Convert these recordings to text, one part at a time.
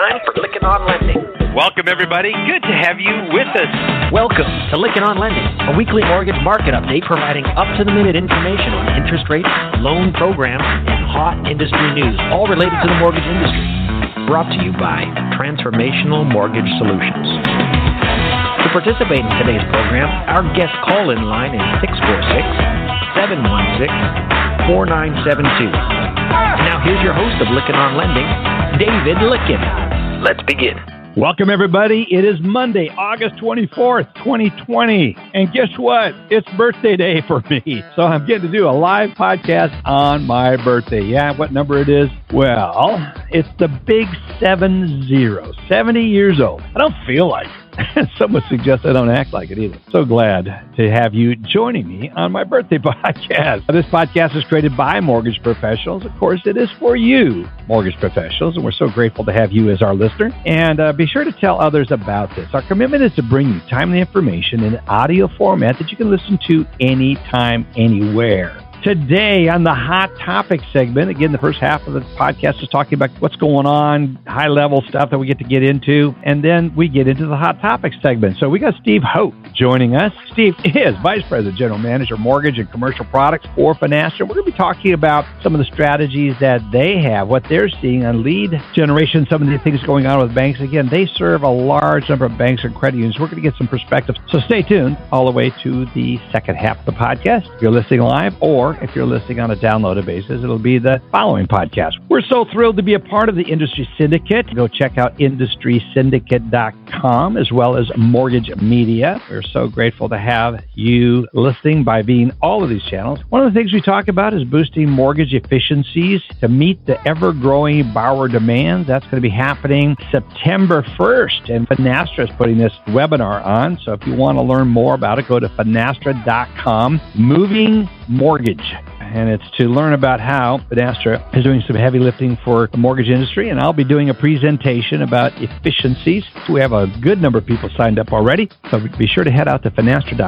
time for Lykken on Lending. Welcome, everybody. Good to have you with us. Welcome to Lykken on Lending, a weekly mortgage market update providing up-to-the-minute information on interest rates, loan programs, and hot industry news, all related to the mortgage industry. Brought to you by Transformational Mortgage Solutions. To participate in today's program, our guest call-in line is 646-716-4972. Now here's your host of Lykken on Lending, David Lykken. Let's begin. Welcome, everybody. It is Monday, August 24th, 2020. And guess what? It's birthday day for me. So I'm getting to do a live podcast on my birthday. Yeah, what number it is? Well, it's the big 70, 70 years old. I don't feel like it. Some would suggest I don't act like it either. So glad to have you joining me on my birthday podcast. This podcast is created by mortgage professionals. Of course, it is for you, mortgage professionals, and we're so grateful to have you as our listener. And be sure to tell others about this. Our commitment is to bring you timely information in an audio format that you can listen to anytime, anywhere. Today on the Hot Topic segment, again, the first half of the podcast is talking about what's going on, high-level stuff that we get to get into, and then we get into the Hot Topic segment. So we got Steve Hoke joining us. Steve is Vice President, General Manager, Mortgage and Commercial Products for Finastra. We're going to be talking about some of the strategies that they have, what they're seeing on lead generation, some of the things going on with banks. Again, they serve a large number of banks and credit unions. We're going to get some perspective. So stay tuned all the way to the second half of the podcast. If you're listening live, or if you're listening on a downloaded basis, it'll be the following podcast. We're so thrilled to be a part of the Industry Syndicate. Go check out industrysyndicate.com as well as Mortgage Media. We're so grateful to have you listening by being all of these channels. One of the things we talk about is boosting mortgage efficiencies to meet the ever-growing borrower demand. That's going to be happening September 1st, and Finastra is putting this webinar on. So if you want to learn more about it, go to finastra.com. Moving Mortgage. And it's to learn about how Finastra is doing some heavy lifting for the mortgage industry. And I'll be doing a presentation about efficiencies. We have a good number of people signed up already. So be sure to head out to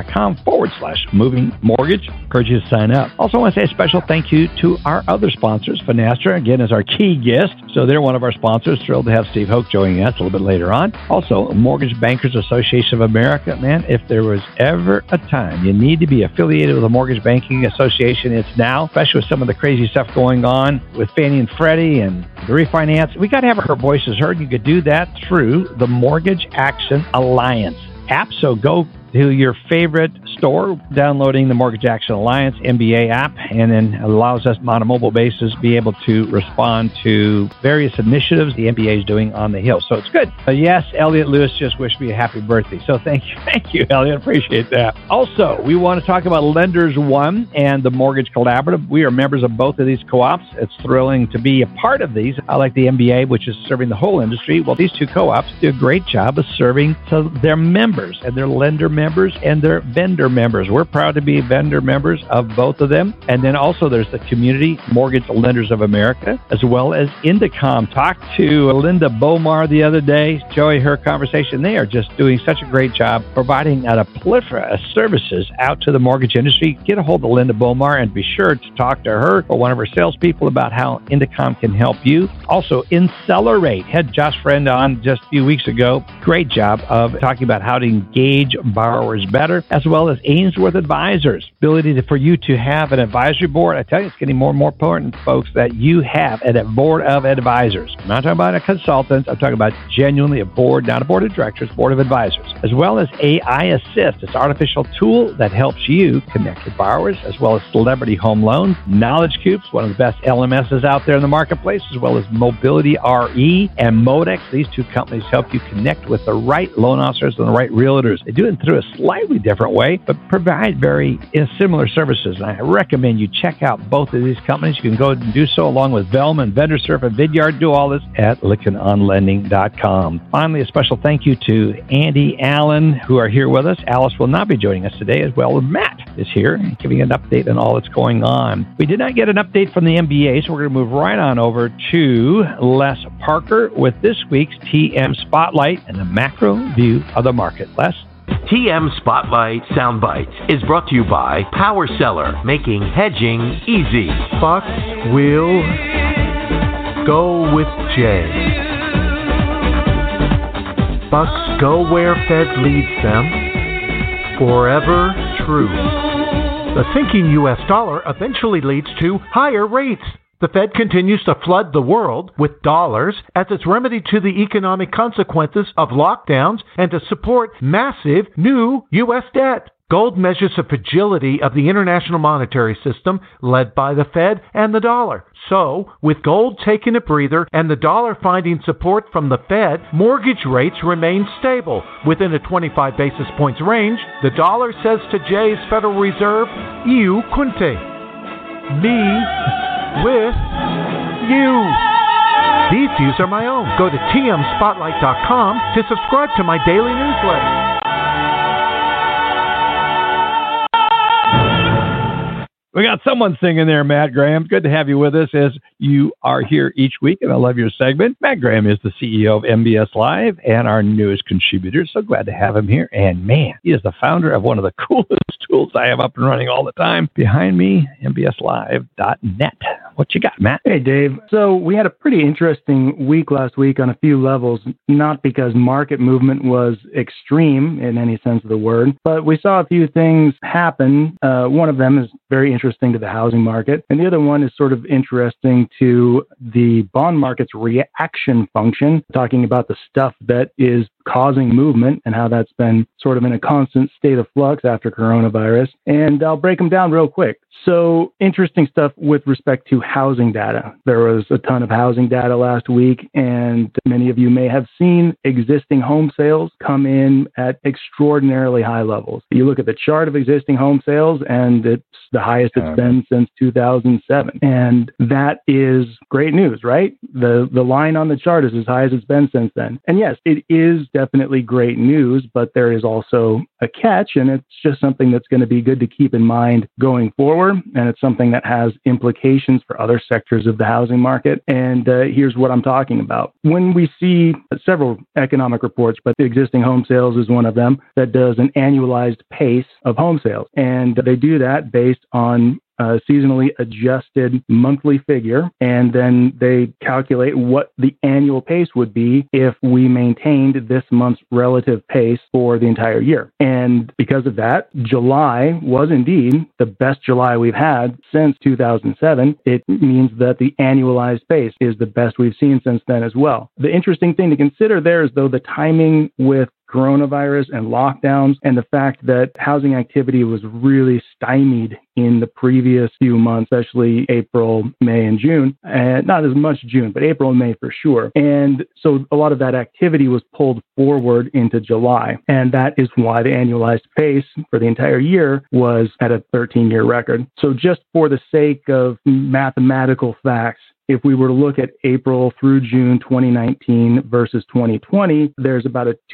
finastra.com/moving mortgage. Encourage you to sign up. Also, I want to say a special thank you to our other sponsors. Finastra, again, is our key guest. So they're one of our sponsors. Thrilled to have Steve Hoke joining us a little bit later on. Also, Mortgage Bankers Association of America. Man, if there was ever a time you need to be affiliated with a mortgage banking association, it's now. Especially with some of the crazy stuff going on with Fannie and Freddie and the refinance. We got to have our voices heard. You could do that through the Mortgage Action Alliance app. So go to your favorite store, downloading the Mortgage Action Alliance MBA app, and then allows us on a mobile basis be able to respond to various initiatives the MBA is doing on the Hill. So it's good. Yes, Elliot Lewis just wished me a happy birthday. So thank you, Elliot. Appreciate that. Also, we want to talk about Lenders One and the Mortgage Collaborative. We are members of both of these co-ops. It's thrilling to be a part of these. I like the MBA, which is serving the whole industry. Well, these two co-ops do a great job of serving their members and their lender members and their vendor members. We're proud to be vendor members of both of them. And then also there's the Community Mortgage Lenders of America, as well as Indicom. Talked to Linda Bomar the other day. Joey, her conversation. They are just doing such a great job providing a plethora of services out to the mortgage industry. Get a hold of Linda Bomar and be sure to talk to her or one of her salespeople about how Indicom can help you. Also, Incelerate. Had Josh Friend on just a few weeks ago. Great job of talking about how to engage borrowers better, as well as Ainsworth Advisors. Ability for you to have an advisory board. I tell you, it's getting more and more important, folks, that you have a board of advisors. I'm not talking about a consultant. I'm talking about genuinely a board, not a board of directors, board of advisors, as well as AI Assist. It's an artificial tool that helps you connect with borrowers, as well as Celebrity Home Loans, Knowledge Cubes, one of the best LMSs out there in the marketplace, as well as Mobility RE and Modex. These two companies help you connect with the right loan officers and the right realtors. They do it through a slightly different way, but provide very similar services. And I recommend you check out both of these companies. You can go and do so along with Velma and VendorSurf and Vidyard. Do all this at LykkenOnLending.com. Finally, a special thank you to Andy Allen, who are here with us. Alice will not be joining us today, as well as Matt is here, giving an update on all that's going on. We did not get an update from the MBA, so we're going to move right on over to Les Parker with this week's TM Spotlight and the macro view of the market. Les? TM Spotlight Soundbites is brought to you by Power Seller, making hedging easy. Fox will go with Jay. Bucks go where Fed leads them. Forever true. The sinking U.S. dollar eventually leads to higher rates. The Fed continues to flood the world with dollars as its remedy to the economic consequences of lockdowns and to support massive new U.S. debt. Gold measures the fragility of the international monetary system led by the Fed and the dollar. So, with gold taking a breather and the dollar finding support from the Fed, mortgage rates remain stable within a 25 basis points range. The dollar says to Jay's Federal Reserve, "Io con te." Me with you. These views are my own. Go to tmspotlight.com to subscribe to my daily newsletter. We got someone singing there, Matt Graham. Good to have you with us as you are here each week, and I love your segment. Matt Graham is the CEO of MBS Live and our newest contributor. So glad to have him here. And man, he is the founder of one of the coolest tools I have up and running all the time. Behind me, mbslive.net. What you got, Matt? Hey, Dave. So we had a pretty interesting week last week on a few levels, not because market movement was extreme in any sense of the word, but we saw a few things happen. One of them is very interesting to the housing market, and the other one is sort of interesting to the bond market's reaction function, talking about the stuff that is causing movement and how that's been sort of in a constant state of flux after coronavirus. And I'll break them down real quick. So interesting stuff with respect to housing data. There was a ton of housing data last week, and many of you may have seen existing home sales come in at extraordinarily high levels. You look at the chart of existing home sales, and it's the highest it's been since 2007. And that is great news, right? The line on the chart is as high as it's been since then. And yes, it is definitely great news, but there is also a catch, and it's just something that's going to be good to keep in mind going forward. And it's something that has implications for other sectors of the housing market. And here's what I'm talking about. When we see several economic reports, but the existing home sales is one of them, that does an annualized pace of home sales. And they do that based on a seasonally adjusted monthly figure, and then they calculate what the annual pace would be if we maintained this month's relative pace for the entire year. And because of that, July was indeed the best July we've had since 2007. It means that the annualized pace is the best we've seen since then as well. The interesting thing to consider there is, though, the timing with coronavirus and lockdowns, and the fact that housing activity was really stymied in the previous few months, especially April, May, and June. And not as much June, but April and May for sure. And so a lot of that activity was pulled forward into July. And that is why the annualized pace for the entire year was at a 13-year record. So just for the sake of mathematical facts, if we were to look at April through June 2019 versus 2020, there's about a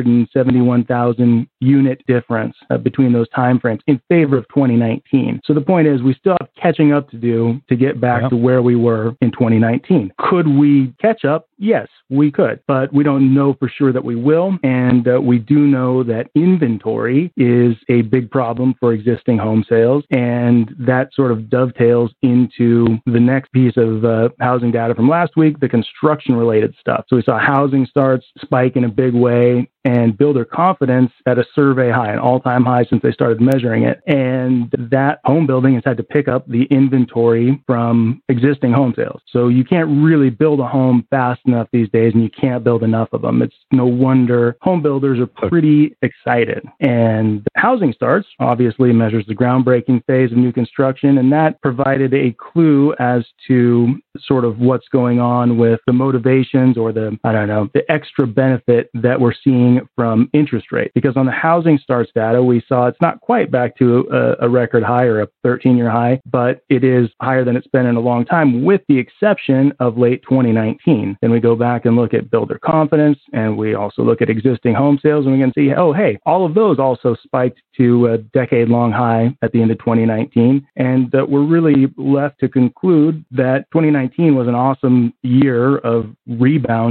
271,000 unit difference between those timeframes in favor of 2019. So the point is, we still have catching up to do to get back to where we were in 2019. Could we catch up? Yes, we could, but we don't know for sure that we will. And we do know that inventory is a big problem for existing home sales. And that sort of dovetails into the next piece of housing data from last week, the construction related stuff. So we saw housing starts spike in a big way, and builder confidence at a survey high, an all-time high since they started measuring it. And that home building has had to pick up the inventory from existing home sales. So you can't really build a home fast enough these days, and you can't build enough of them. It's no wonder home builders are pretty excited. And housing starts obviously measures the groundbreaking phase of new construction, and that provided a clue as to sort of what's going on with the motivations or the extra benefit that we're seeing from interest rates. Because on the housing starts data, we saw it's not quite back to a record high or a 13-year high, but it is higher than it's been in a long time, with the exception of late 2019. Then we go back and look at builder confidence, and we also look at existing home sales, and we can see, oh, hey, all of those also spiked to a decade-long high at the end of 2019. And we're really left to conclude that 2019 was an awesome year of rebounding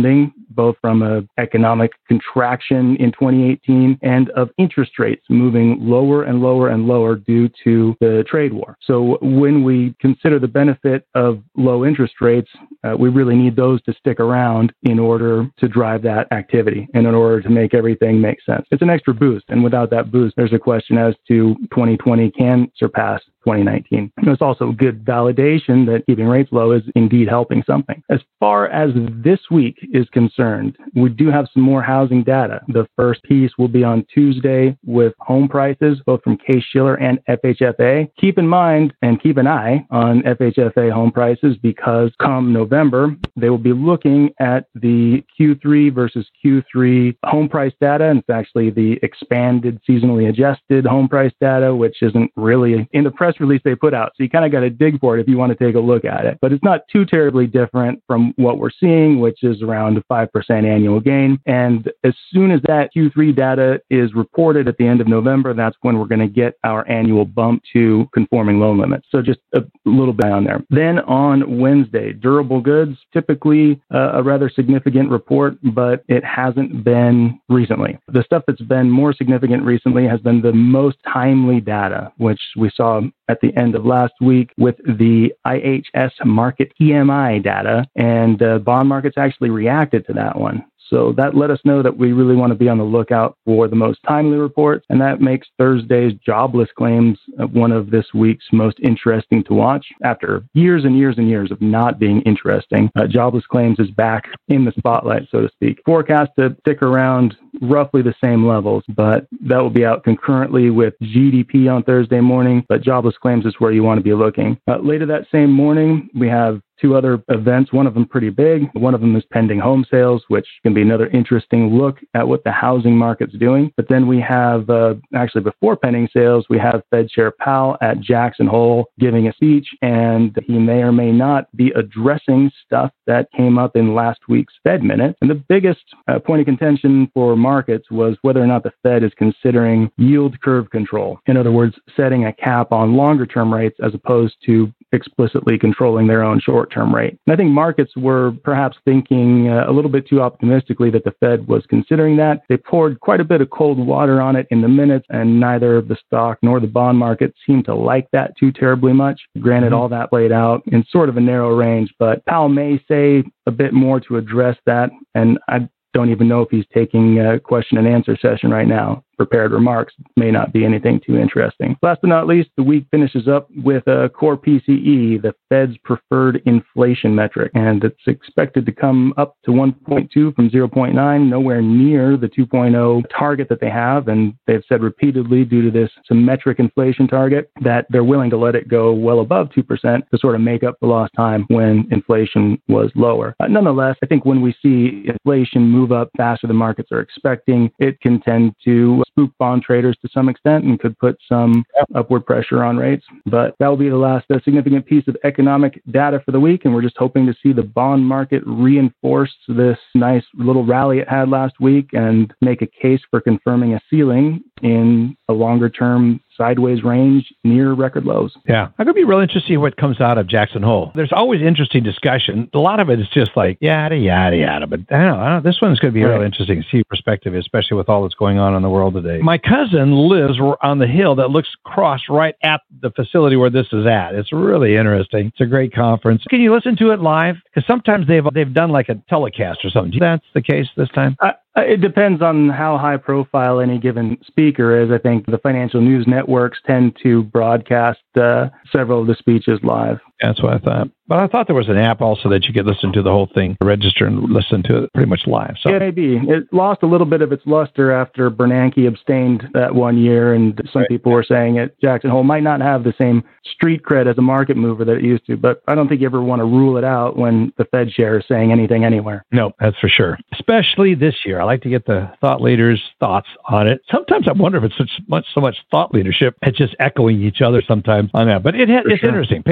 both from an economic contraction in 2018 and of interest rates moving lower and lower and lower due to the trade war. So when we consider the benefit of low interest rates, we really need those to stick around in order to drive that activity and in order to make everything make sense. It's an extra boost. And without that boost, there's a question as to 2020 can surpass 2019. It's also good validation that keeping rates low is indeed helping something. As far as this week is concerned, we do have some more housing data. The first piece will be on Tuesday with home prices, both from Case-Shiller and FHFA. Keep in mind and keep an eye on FHFA home prices because come November, they will be looking at the Q3 versus Q3 home price data. And it's actually the expanded seasonally adjusted home price data, which isn't really in the press release they put out. So you kind of got to dig for it if you want to take a look at it. But it's not too terribly different from what we're seeing, which is around a 5% annual gain. And as soon as that Q3 data is reported at the end of November, that's when we're going to get our annual bump to conforming loan limits. So just a little bit on there. Then on Wednesday, durable goods, typically a rather significant report, but it hasn't been recently. The stuff that's been more significant recently has been the most timely data, which we saw at the end of last week with the IHS Markit EMI data, and bond markets actually reacted to that one. So that let us know that we really want to be on the lookout for the most timely reports, and that makes Thursday's jobless claims one of this week's most interesting to watch. After years and years and years of not being interesting, jobless claims is back in the spotlight, so to speak. Forecast to stick around roughly the same levels, but that will be out concurrently with GDP on Thursday morning, but jobless claims is where you want to be looking. Later that same morning, we have two other events, one of them pretty big. One of them is pending home sales, which can be another interesting look at what the housing market's doing. But then we have, actually before pending sales, we have Fed Chair Powell at Jackson Hole giving a speech, and he may or may not be addressing stuff that came up in last week's Fed Minute. And the biggest point of contention for markets was whether or not the Fed is considering yield curve control. In other words, setting a cap on longer term rates as opposed to explicitly controlling their own short-term rate. And I think markets were perhaps thinking a little bit too optimistically that the Fed was considering that. They poured quite a bit of cold water on it in the minutes, and neither the stock nor the bond market seemed to like that too terribly much. Granted, all that played out in sort of a narrow range, but Powell may say a bit more to address that, and I don't even know if he's taking a question and answer session right now. Prepared remarks may not be anything too interesting. Last but not least, the week finishes up with a core PCE, the Fed's preferred inflation metric, and it's expected to come up to 1.2 from 0.9, nowhere near the 2.0 target that they have, and they've said repeatedly due to this symmetric inflation target that they're willing to let it go well above 2% to sort of make up the lost time when inflation was lower. Nonetheless, I think when we see inflation move up faster than markets are expecting, it can tend to spook bond traders to some extent and could put some upward pressure on rates. But that will be the last significant piece of economic data for the week, and we're just hoping to see the bond market reinforce this nice little rally it had last week and make a case for confirming a ceiling in a longer-term sideways range near record lows. Yeah. I'm going to be real interested to see what comes out of Jackson Hole. There's always interesting discussion. A lot of it is just like yada, yada, yada. But I don't know. This one's going to be real interesting to see perspective, especially with all that's going on in the world today. My cousin lives on the hill that looks across right at the facility where this is at. It's really interesting. It's a great conference. Can you listen to it live? Because sometimes they've done like a telecast or something. That's the case this time? It depends on how high profile any given speaker is. I think the financial news networks tend to broadcast several of the speeches live. That's what I thought. But I thought there was an app also that you could listen to the whole thing, register and listen to it pretty much live. So. Yeah, maybe. It lost a little bit of its luster after Bernanke abstained that one year, and some people were saying it. Jackson Hole might not have the same street cred as a market mover that it used to, but I don't think you ever want to rule it out when the Fed chair is saying anything anywhere. No, that's for sure. Especially this year. I like to get the thought leaders' thoughts on it. Sometimes I wonder if it's so much thought leadership. It's just echoing each other sometimes on that. But it's interesting. Pay attention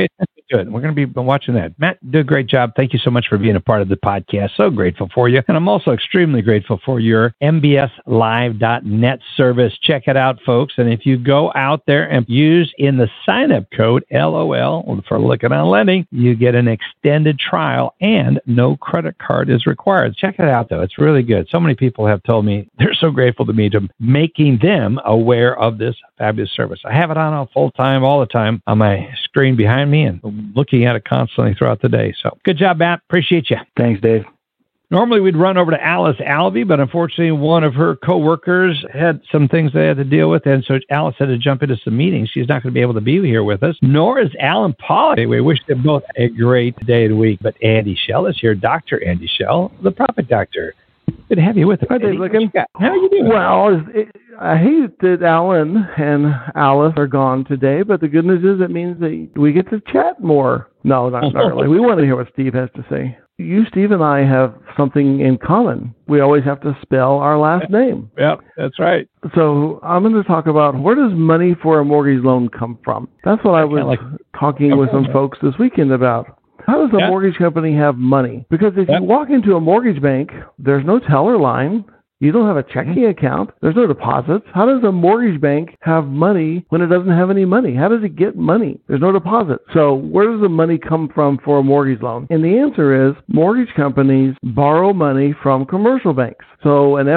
good. We're going to be watching that. Matt, you did a great job. Thank you so much for being a part of the podcast. So grateful for you. And I'm also extremely grateful for your mbslive.net service. Check it out, folks. And if you go out there and use in the sign-up code, LOL, for Looking on Lending, you get an extended trial and no credit card is required. Check it out, though. It's really good. So many people have told me they're so grateful to me to making them aware of this fabulous service. I have it on full time, all the time on my screen behind me and looking at it constantly throughout the day. So good job, Matt. Appreciate you. Thanks, Dave. Normally, we'd run over to Alice Alvey, but unfortunately, one of her coworkers had some things they had to deal with, and so Alice had to jump into some meetings. She's not going to be able to be here with us, nor is Alan Pollack. We wish them both a great day of the week. But Andy Schell is here, Dr. Andy Schell, the Profit Doctor. Good to have you with us. Hi, Dave Licken. How are you doing? Well, I hate that Alan and Alice are gone today, but the good news is it means that we get to chat more. No, not really. We want to hear what Steve has to say. You, Steve, and I have something in common. We always have to spell our last name. Yep, that's right. So I'm going to talk about where does money for a mortgage loan come from? That's what I was talking with some folks this weekend about. How does a mortgage company have money? Because if you walk into a mortgage bank, there's no teller line. You don't have a checking account. There's no deposits. How does a mortgage bank have money when it doesn't have any money? How does it get money? There's no deposit. So where does the money come from for a mortgage loan? And the answer is mortgage companies borrow money from commercial banks. So an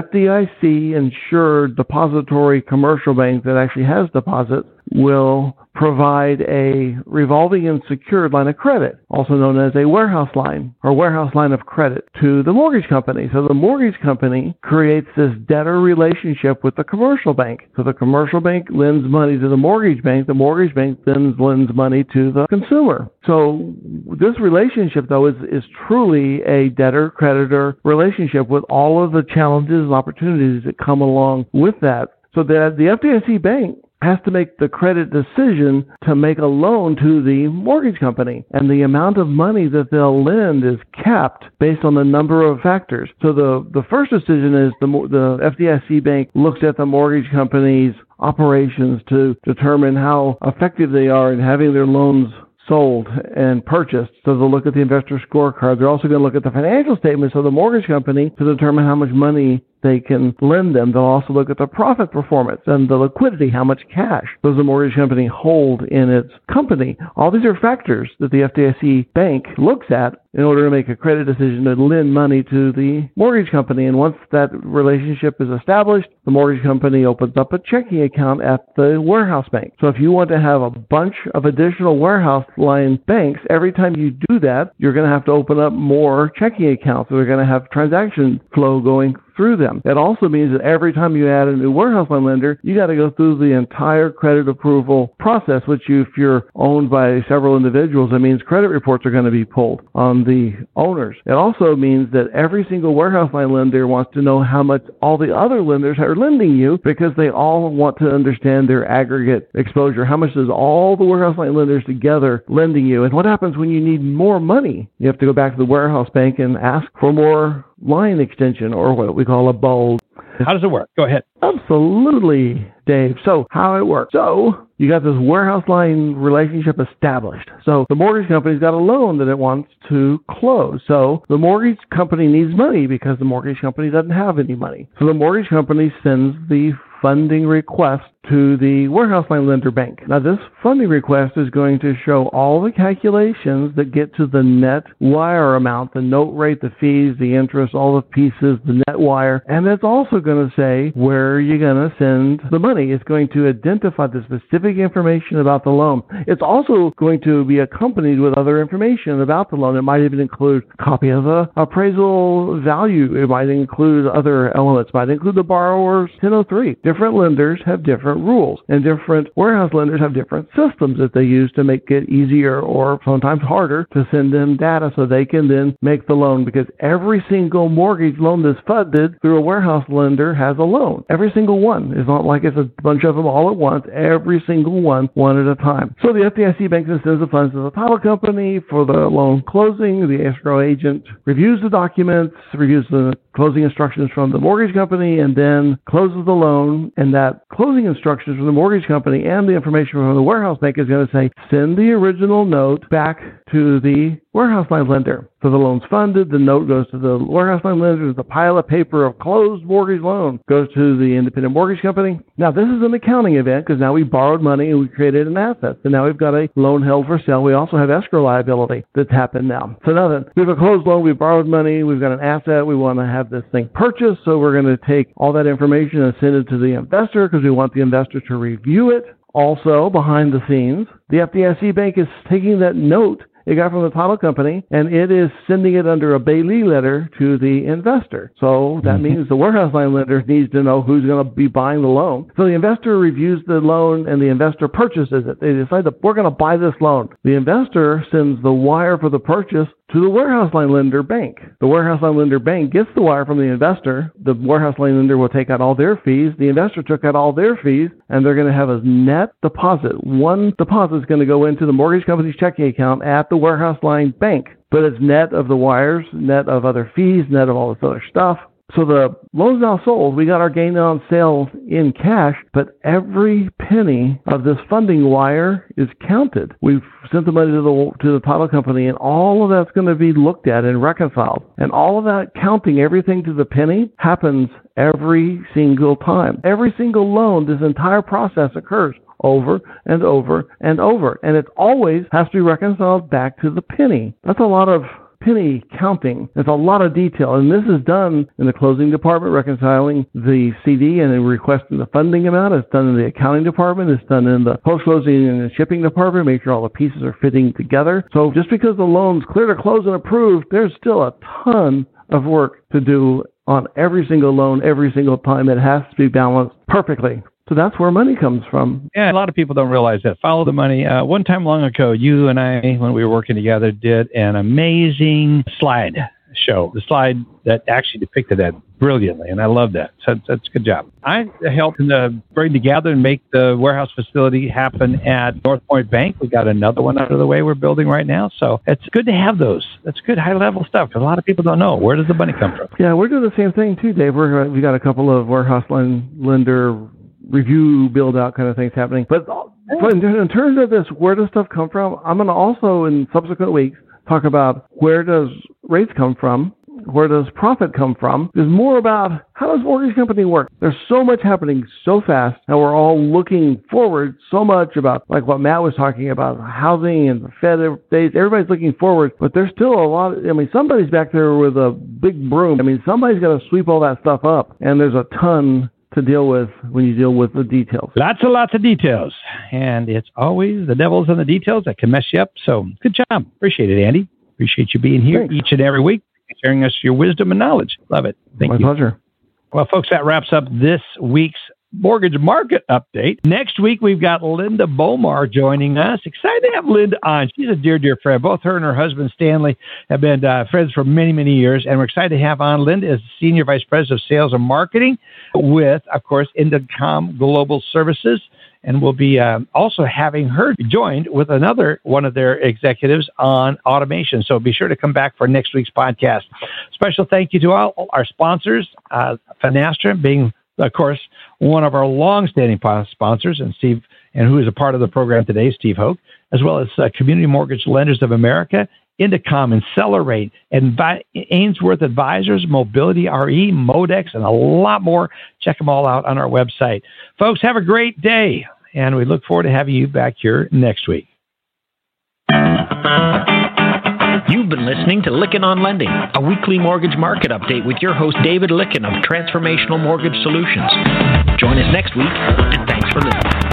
FDIC-insured depository commercial bank that actually has deposits will provide a revolving and secured line of credit, also known as a warehouse line or warehouse line of credit, to the mortgage company. So the mortgage company creates this debtor relationship with the commercial bank. So the commercial bank lends money to the mortgage bank then lends money to the consumer. So this relationship, though, is truly a debtor-creditor relationship with all of the challenges and opportunities that come along with that. So the FDIC bank has to make the credit decision to make a loan to the mortgage company. And the amount of money that they'll lend is capped based on the number of factors. So the first decision is the FDIC bank looks at the mortgage company's operations to determine how effective they are in having their loans sold and purchased. So they'll look at the investor scorecard. They're also going to look at the financial statements of the mortgage company to determine how much money they can lend them. They'll also look at the profit performance and the liquidity, how much cash does the mortgage company hold in its company. All these are factors that the FDIC bank looks at in order to make a credit decision to lend money to the mortgage company. And once that relationship is established, the mortgage company opens up a checking account at the warehouse bank. So if you want to have a bunch of additional warehouse line banks, every time you do that, you're going to have to open up more checking accounts. So they're going to have transaction flow going through them. It also means that every time you add a new warehouse line lender, you got to go through the entire credit approval process, which if you're owned by several individuals, it means credit reports are going to be pulled on the owners. It also means that every single warehouse line lender wants to know how much all the other lenders are lending you, because they all want to understand their aggregate exposure. How much does all the warehouse line lenders together lending you? And what happens when you need more money? You have to go back to the warehouse bank and ask for more line extension, or what we call a bulge. How does it work? Go ahead. Absolutely, Dave. So how it works. So you got this warehouse line relationship established. So the mortgage company's got a loan that it wants to close. So the mortgage company needs money because the mortgage company doesn't have any money. So the mortgage company sends the funding request to the warehouse line lender bank. Now, this funding request is going to show all the calculations that get to the net wire amount, the note rate, the fees, the interest, all the pieces, the net wire. And it's also going to say where you're going to send the money. It's going to identify the specific information about the loan. It's also going to be accompanied with other information about the loan. It might even include a copy of the appraisal value. It might include other elements. It might include the borrower's 1003. Different lenders have different rules, and different warehouse lenders have different systems that they use to make it easier or sometimes harder to send them data so they can then make the loan, because every single mortgage loan that's funded through a warehouse lender has a loan. Every single one. It's not like it's a bunch of them all at once. Every single one at a time. So the FDIC bank then sends the funds to the title company for the loan closing. The escrow agent reviews the documents, reviews the closing instructions from the mortgage company, and then closes the loan loan, and that closing instructions from the mortgage company and the information from the warehouse bank is going to say, send the original note back to the warehouse line lender. So the loan's funded, the note goes to the warehouse line lender, the pile of paper of closed mortgage loan goes to the independent mortgage company. Now, this is an accounting event because now we borrowed money and we created an asset. So now we've got a loan held for sale. We also have escrow liability that's happened now. So now that we have a closed loan, we borrowed money, we've got an asset, we want to have this thing purchased. So we're going to take all that information and send it to the investor because we want the investor to review it. Also, behind the scenes, the FDIC bank is taking that note it got from the title company, and it is sending it under a Bailey letter to the investor. So that means the warehouse line lender needs to know who's going to be buying the loan. So the investor reviews the loan, and the investor purchases it. They decide that we're going to buy this loan. The investor sends the wire for the purchase to the warehouse line lender bank. The warehouse line lender bank gets the wire from the investor. The warehouse line lender will take out all their fees. The investor took out all their fees, and they're going to have a net deposit. One deposit is going to go into the mortgage company's checking account at the warehouse line bank. But it's net of the wires, net of other fees, net of all this other stuff. So the loan's now sold. We got our gain on sale in cash, but every penny of this funding wire is counted. We've sent the money to the title company, and all of that's going to be looked at and reconciled. And all of that counting everything to the penny happens every single time. Every single loan, this entire process occurs over and over and over. And it always has to be reconciled back to the penny. That's a lot of penny counting. There's a lot of detail, and this is done in the closing department, reconciling the CD and then requesting the funding amount. It's done in the accounting department. It's done in the post-closing and the shipping department, make sure all the pieces are fitting together. So just because the loan's clear to close and approved, there's still a ton of work to do on every single loan, every single time. It has to be balanced perfectly. So that's where money comes from. Yeah, a lot of people don't realize that. Follow the money. One time long ago, you and I, when we were working together, did an amazing slide show. The slide that actually depicted that brilliantly, and I love that. So that's a good job. I helped bring together and make the warehouse facility happen at North Point Bank. We got another one out of the way we're building right now. So it's good to have those. That's good high-level stuff because a lot of people don't know. Where does the money come from? Yeah, we're doing the same thing too, Dave. We got a couple of warehouse lender review, build out kind of things happening. But in terms of this, where does stuff come from? I'm going to also, in subsequent weeks, talk about where does rates come from? Where does profit come from? There's more about how does mortgage company work? There's so much happening so fast, and we're all looking forward so much about, like what Matt was talking about, housing and the Fed days. Everybody's looking forward, but there's still a lot. Somebody's back there with a big broom. Somebody's got to sweep all that stuff up, and there's a ton to deal with when you deal with the details. Lots of details. And it's always the devil's in the details that can mess you up. So good job. Appreciate it, Andy. Appreciate you being here Each and every week, sharing us your wisdom and knowledge. Love it. Thank you. My pleasure. Well, folks, that wraps up this week's Mortgage Market Update. Next week, we've got Linda Bomar joining us. Excited to have Linda on. She's a dear, dear friend. Both her and her husband, Stanley, have been friends for many, many years, and we're excited to have on Linda as Senior Vice President of Sales and Marketing with, of course, Indicom Global Services, and we'll be also having her joined with another one of their executives on automation. So be sure to come back for next week's podcast. Special thank you to all our sponsors, Finastra being, of course, one of our long-standing sponsors, and who is a part of the program today, Steve Hoke, as well as Community Mortgage Lenders of America, Indicom, Accelerate, and Ainsworth Advisors, Mobility RE, Modex, and a lot more. Check them all out on our website. Folks, have a great day, and we look forward to having you back here next week. You've been listening to Lykken on Lending, a weekly mortgage market update with your host, David Lykken of Transformational Mortgage Solutions. Join us next week, and thanks for listening.